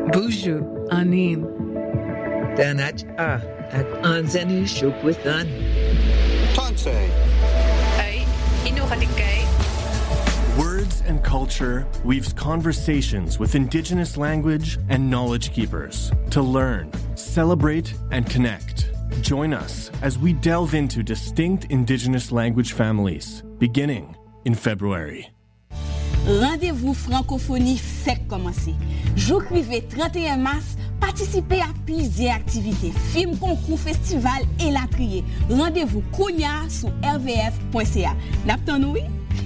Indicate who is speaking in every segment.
Speaker 1: Buju Anim.
Speaker 2: Danach at Anzeni Shukwitan.
Speaker 3: Tonsei.
Speaker 4: Ay, Inuhatikay.
Speaker 5: Words and Culture weaves conversations with Indigenous language and knowledge keepers to learn, celebrate, and connect. Join us as we delve into distinct Indigenous language families, beginning in February.
Speaker 6: Rendez-vous francophonie fait commencer. Jour privé 31 mars, participez à plusieurs activités, films, concours, festivals et la trier. Rendez-vous Kounia sur rvf.ca. N'attendons oui?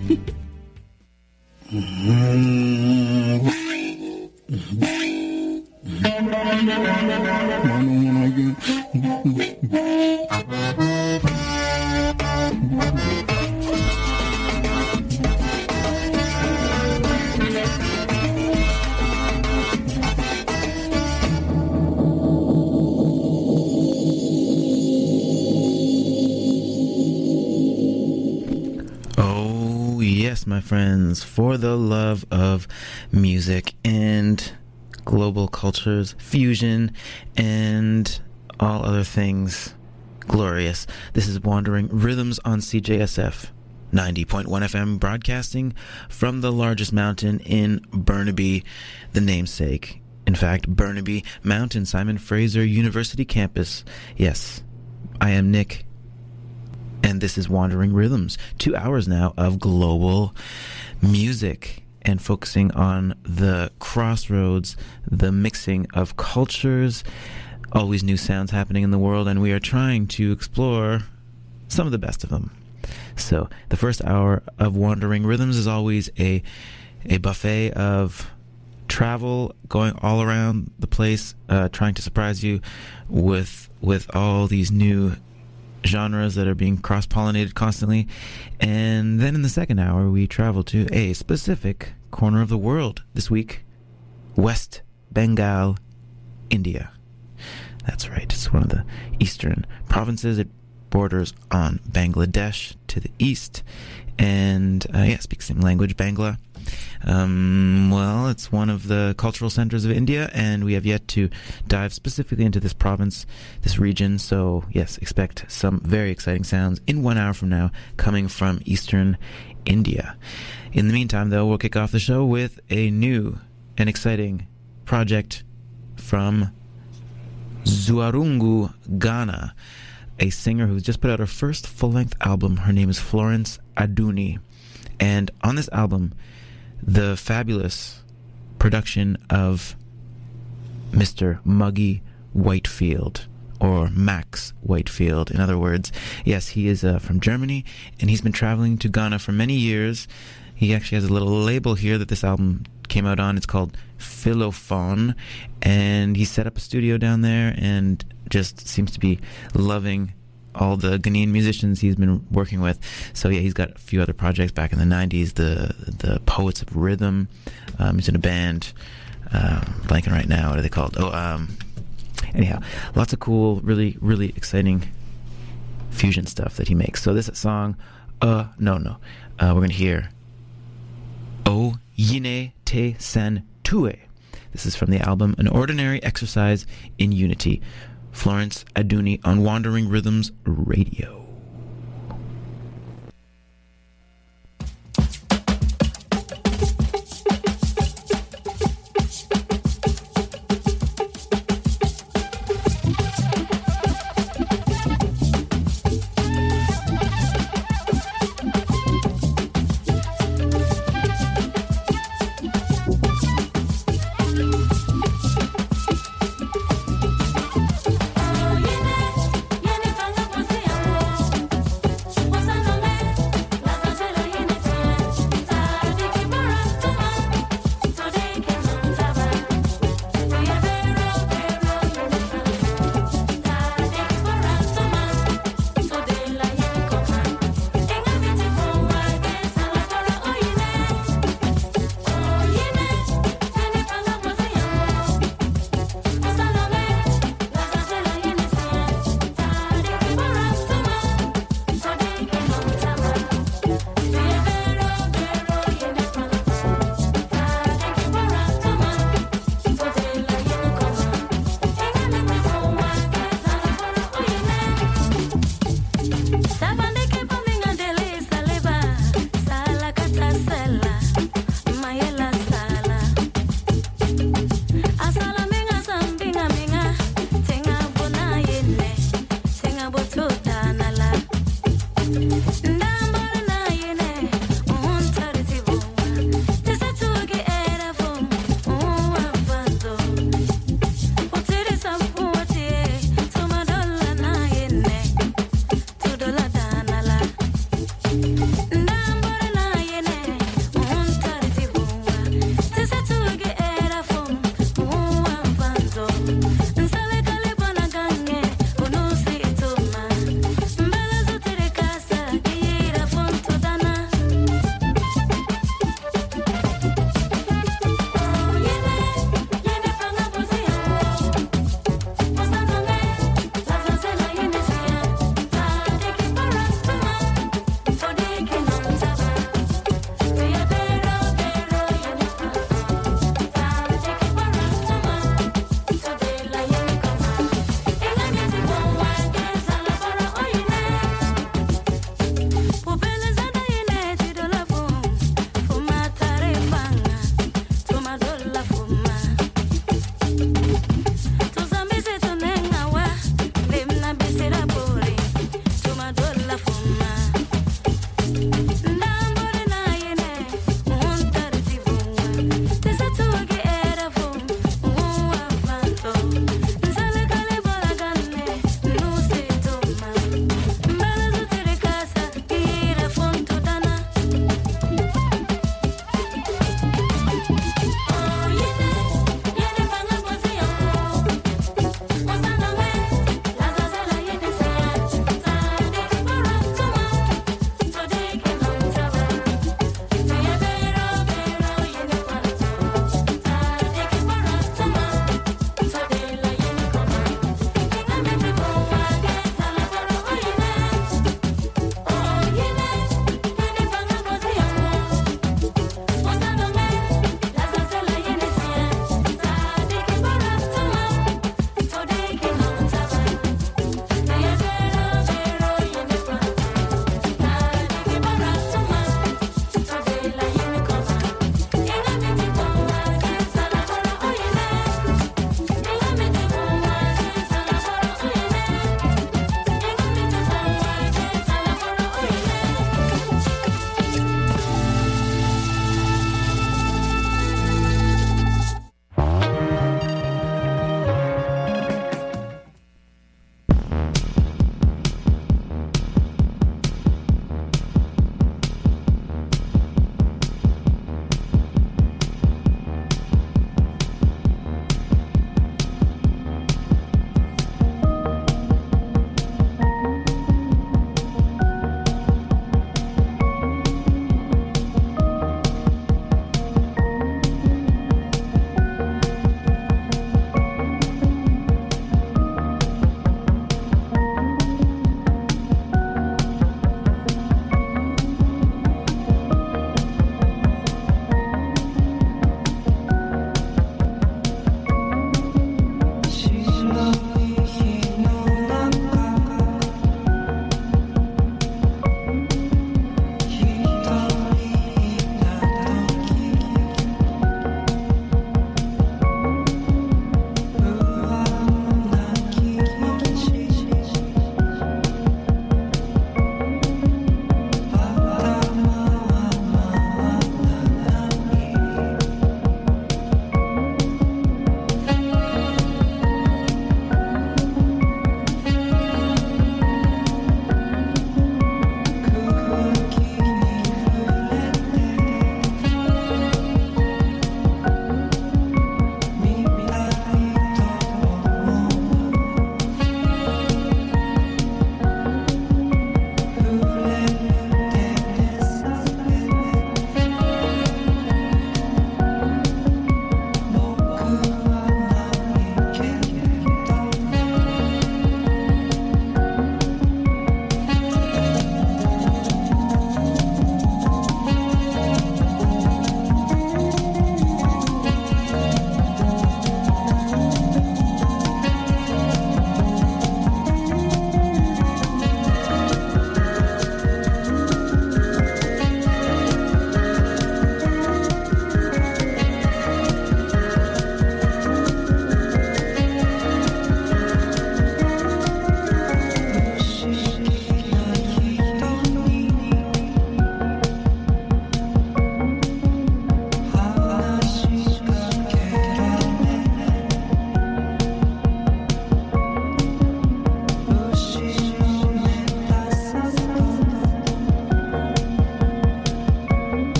Speaker 7: Yes, my friends, for the love of music and global cultures, fusion, and all other things glorious. This is Wandering Rhythms on CJSF 90.1 FM, broadcasting from the largest mountain in Burnaby, the namesake. In fact, Burnaby Mountain, Simon Fraser University campus. Yes, I am Nick. And this is Wandering Rhythms, 2 hours now of global music and focusing on the crossroads, the mixing of cultures, always new sounds happening in the world, and we are trying to explore some of the best of them. So the first hour of Wandering Rhythms is always a buffet of travel, going all around the place, trying to surprise you with all these new genres that are being cross-pollinated constantly. And then in the second hour, we travel to a specific corner of the world. This week, West Bengal, India. That's right, it's one of the eastern provinces. It borders on Bangladesh to the east. And, speaks the same language, Bangla. Well, it's one of the cultural centers of India, and we have yet to dive specifically into this province, this region. So, yes, expect some very exciting sounds in 1 hour from now coming from eastern India. In the meantime, though, we'll kick off the show with a new and exciting project from Zuarungu, Ghana, a singer who's just put out her first full-length album. Her name is Florence Aduni. And on this album, the fabulous production of Mr. Muggy Whitefield, or Max Whitefield, in other words. Yes, he is from Germany, and he's been traveling to Ghana for many years. He actually has a little label here that this album came out on. It's called Philophone, and he set up a studio down there and just seems to be loving all the Ghanaian musicians he's been working with. So yeah, he's got a few other projects back in the 90s, the Poets of Rhythm. He's in a band, blanking right now, what are they called? Anyhow, lots of cool, really, really exciting fusion stuff that he makes. So this song, we're going to hear O Yine Te San Tue. This is from the album An Ordinary Exercise in Unity. Florence Aduni on Wandering Rhythms Radio.
Speaker 8: Oh, yeah.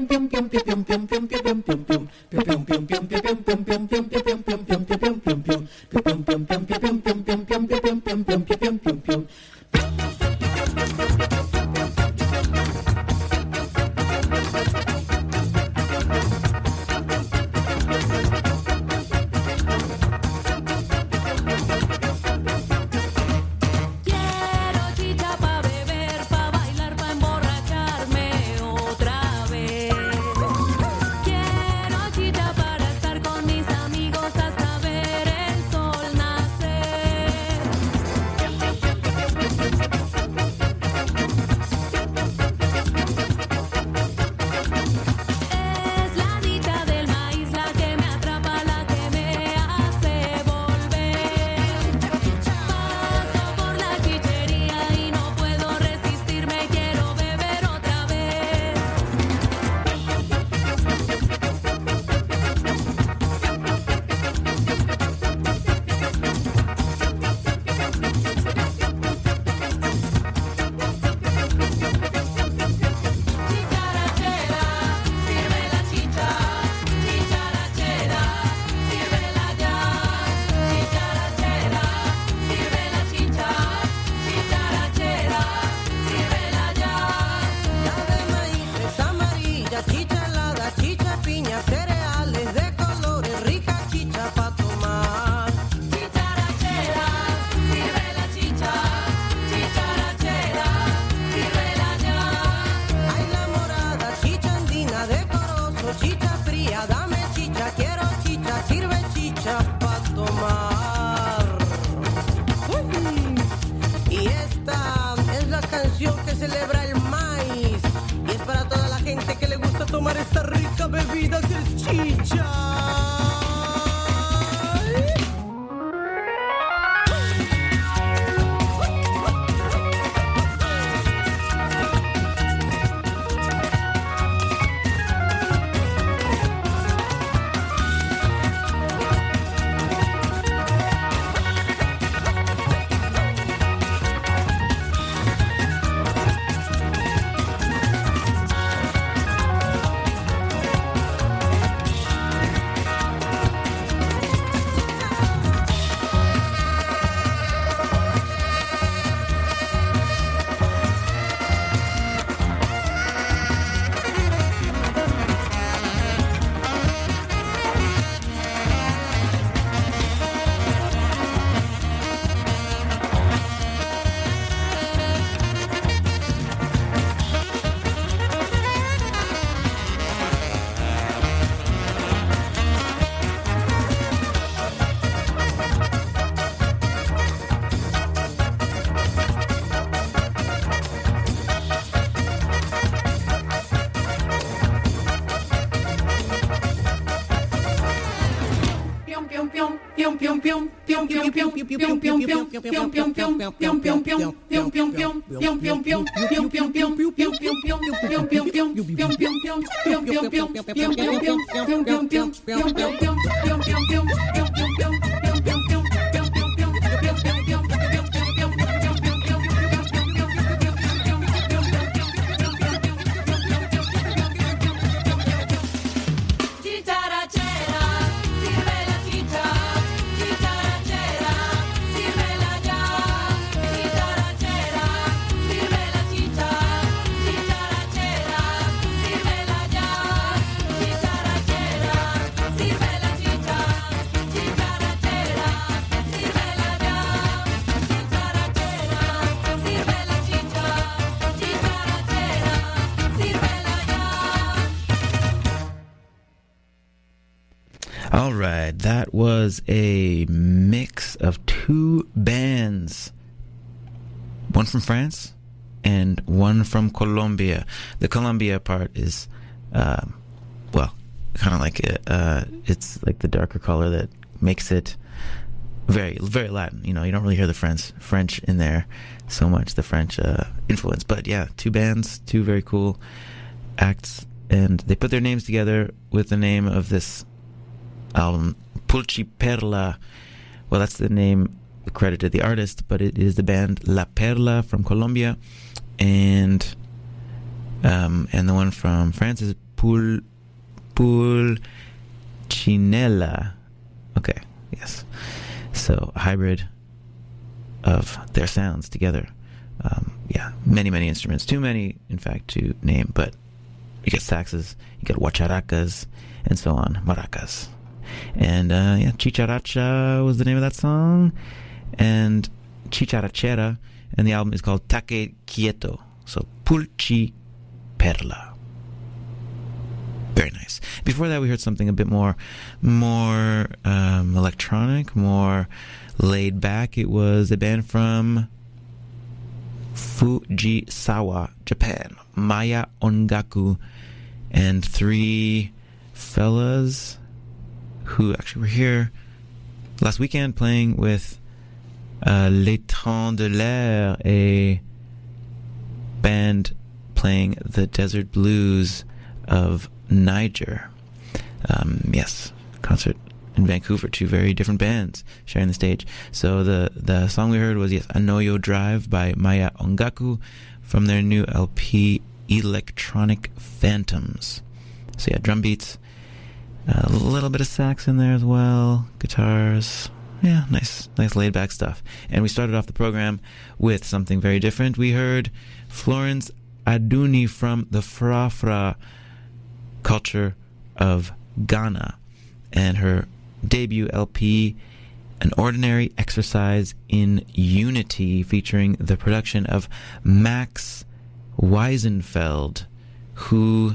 Speaker 7: All right, that was a mix of two bands, one from France and one from Colombia. The Colombia part is, kind of like it's like the darker color that makes it very, very Latin. You know, you don't really hear the French in there so much, the French influence. But yeah, two bands, two very cool acts, and they put their names together with the name of this album, Pulci Perla. Well, that's the name credited the artist, but it is the band La Perla from Colombia, and the one from France is Pulcinella. Okay, yes. So a hybrid of their sounds together. Many instruments. Too many, in fact, to name, but you get saxes, you get guacharacas, and so on, maracas. And Chicharacha was the name of that song, and Chicharachera, and the album is called Take Quieto. So Pulci Perla. Very nice. Before that, we heard something a bit more electronic, more laid back. It was a band from Fujisawa, Japan, Maya Ongaku, and three fellas who actually were here last weekend playing with Les Trains de l'Air, a band playing the desert blues of Niger. Concert in Vancouver, two very different bands sharing the stage. So the song we heard was Anoyo Drive by Maya Ongaku from their new LP Electronic Phantoms. So drum beats, a little bit of sax in there as well, guitars, nice laid back stuff. And we started off the program with something very different. We heard Florence Aduni from the Fra culture of Ghana, and her debut LP, An Ordinary Exercise in Unity, featuring the production of Max Weisenfeld, who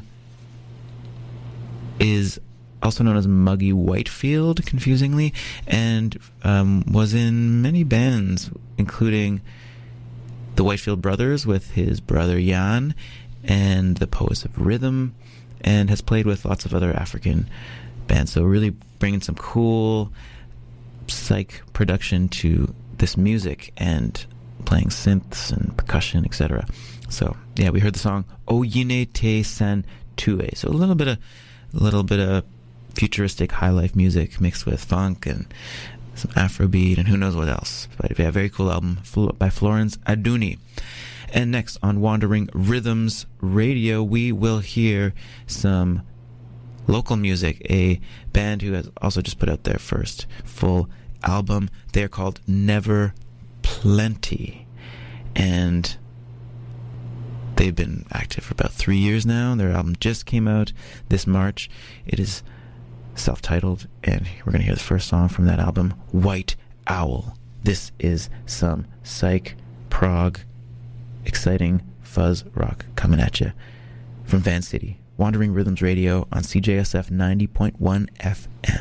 Speaker 7: is also known as Muggy Whitefield, confusingly, and was in many bands, including the Whitefield Brothers with his brother Jan, and the Poets of Rhythm, and has played with lots of other African bands. So really bringing some cool psych production to this music and playing synths and percussion, etc. So we heard the song Oyine Te San Tue. So a little bit of futuristic high life music mixed with funk and some Afrobeat and who knows what else. But very cool album by Florence Aduni. And next on Wandering Rhythms Radio, we will hear some local music, a band who has also just put out their first full album. They're called Never Plenty, and they've been active for about 3 years now. Their album just came out this March. It is self-titled, and we're going to hear the first song from that album, White Owl. This is some psych, prog, exciting fuzz rock coming at you from Van City. Wandering Rhythms Radio on CJSF 90.1 FM.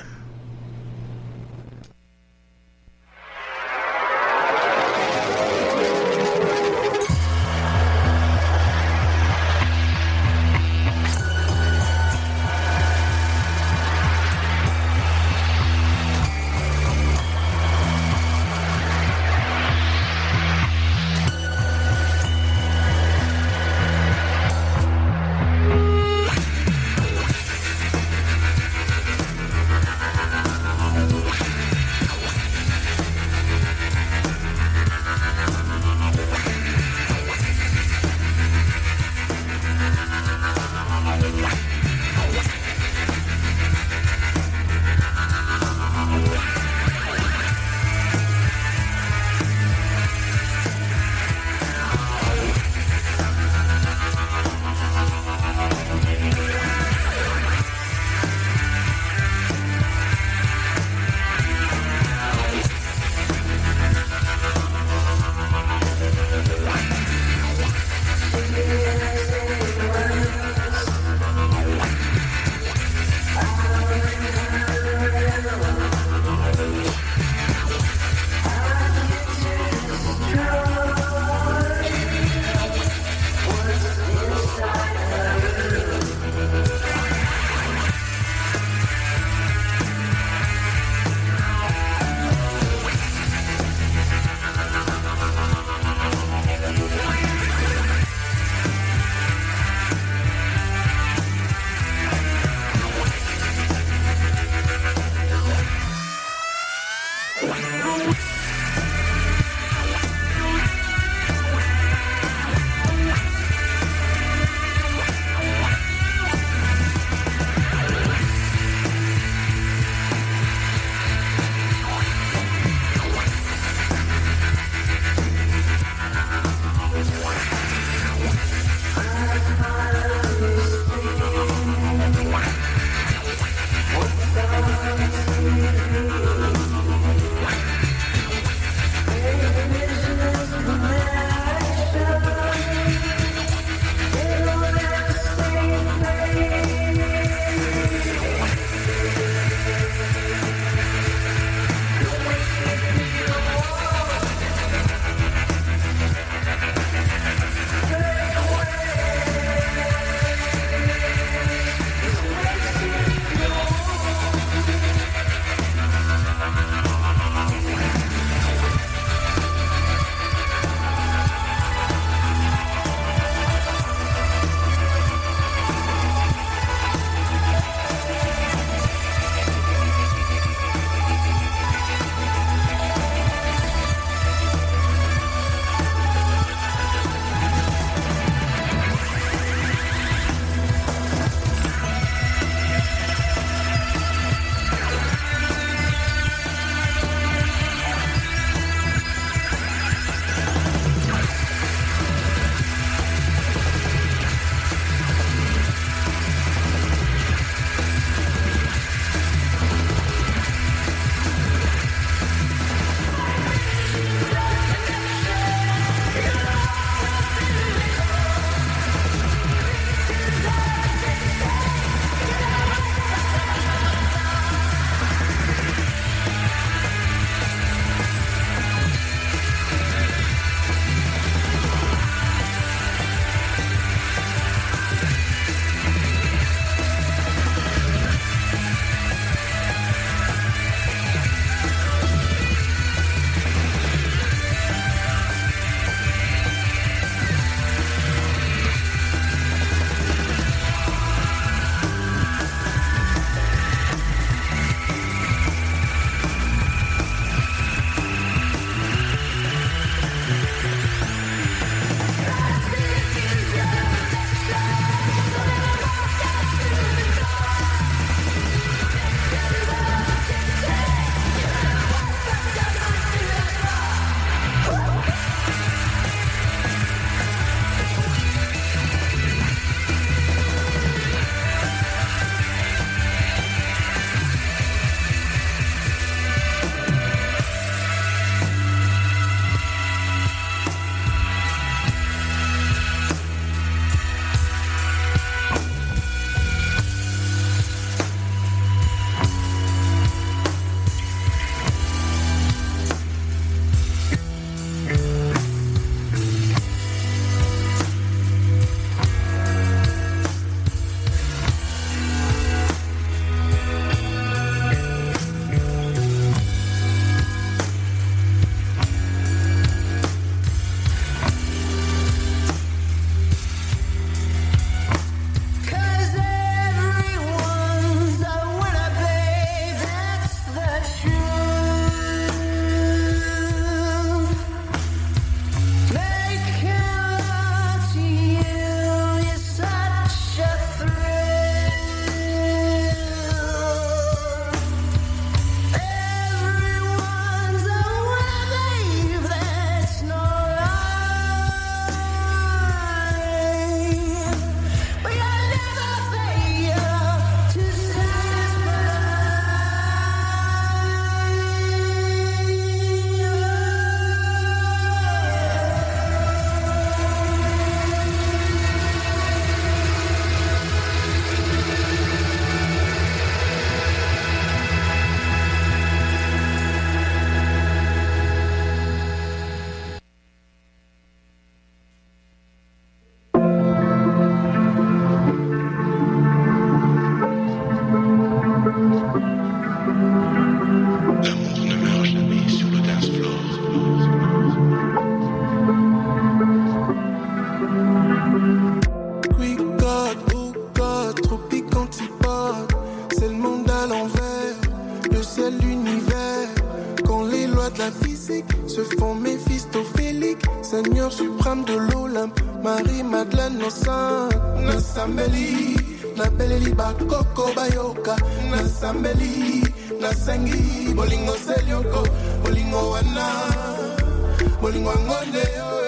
Speaker 1: de la physique se font méphistophéliques. Seigneur suprême de l'Olympe, Marie-Madeleine nos saintes. Nasambeli, Nabeleli Bakoko Bayoka. Nasambeli, Nasengi, Bolingo Selioko, Bolingo Wana, Bolingo Angone.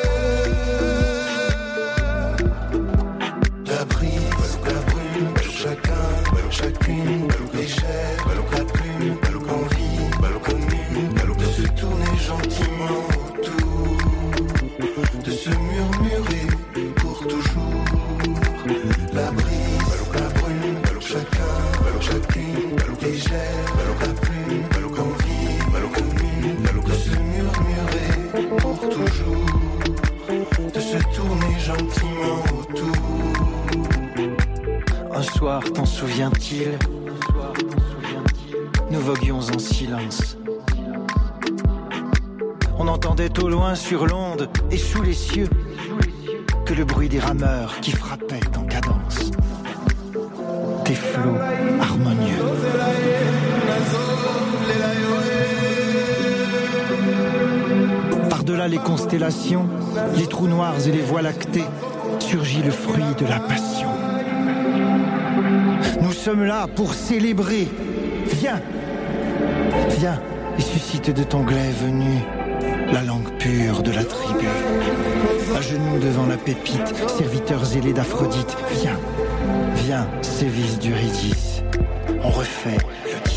Speaker 1: La brise, la brume, chacun, chacune, légère, la plume, envie, commune, de se tourner gentiment autour, de se murmurer pour toujours. La brise, la brume, chacun, chacune, légère, la plume, envie, commune, de se murmurer pour toujours, de se tourner gentiment autour.
Speaker 8: Un soir, t'en souviens-t-il? Nous voguions en silence. On entendait au loin sur l'onde et sous les cieux que le bruit des rameurs qui frappaient en cadence. Des flots harmonieux. Par-delà les constellations, les trous noirs et les voies lactées, surgit le fruit de la passion. Nous sommes là pour célébrer. Viens, viens et suscite de ton glaive venu la langue pure de la tribu. À genoux devant la pépite, serviteurs zélés d'Aphrodite. Viens, viens, sévice d'Eurydice. On refait le